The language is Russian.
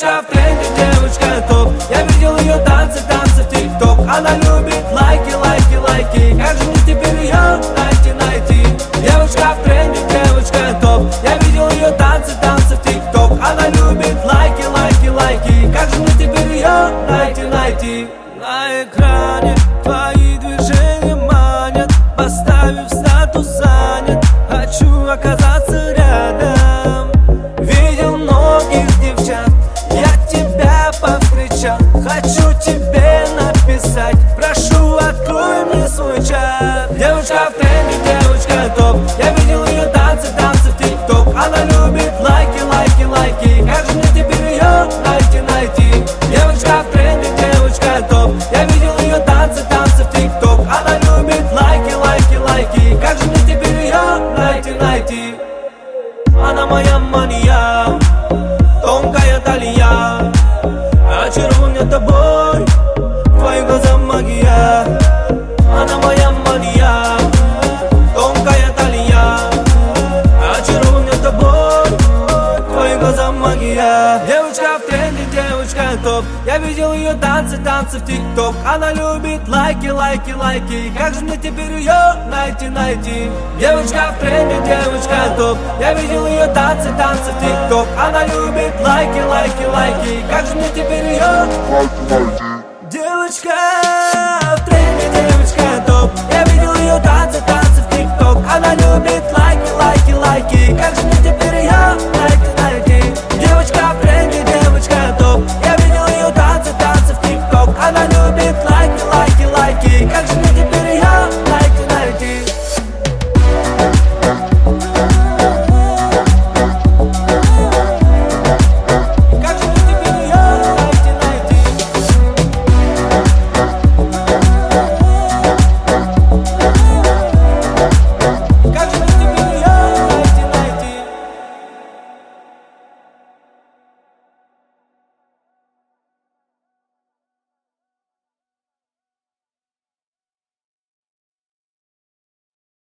Девочка в тренде, девочка топ. Я видел ее танцы в ТикТок. Она любит лайки, лайки, лайки. Как же мне теперь ее найти? Девочка в тренде, девочка топ. Я видел ее танцы в ТикТок. Она любит лайки, лайки, лайки. Как же мне теперь ее найти? На экране твои движения манят, поставив статус занят. Хочу оказаться рядом. Видел многих девчат, я тебя повстречал. Хочу тебе написать, прошу, открой мне свой чат. Девочка в тренде, девочка топ. Я видел ее танцы в ТикТок. Она любит лайки, лайки, лайки. Как же мне теперь ее найти? Девочка в тренде, девочка топ. Я видел ее танцы в ТикТок. Она любит лайки, лайки, лайки. Как же мне теперь ее найти? Она моя мания, тонкая талия. Очарован я тобой, твои глаза магия. Она моя мания, тонкая талия. Очарован я тобой, твои глаза магия. Девочка в тренде, девочка топ. Я видел ее танцы в ТикТок. Она любит лайки, лайки, лайки. Как же мне теперь ее найти? Девочка в тренде, девочка топ. Я видел ее танцы в ТикТок. Она любит лайки, лайки, лайки. Как же мне теперь ее девочка.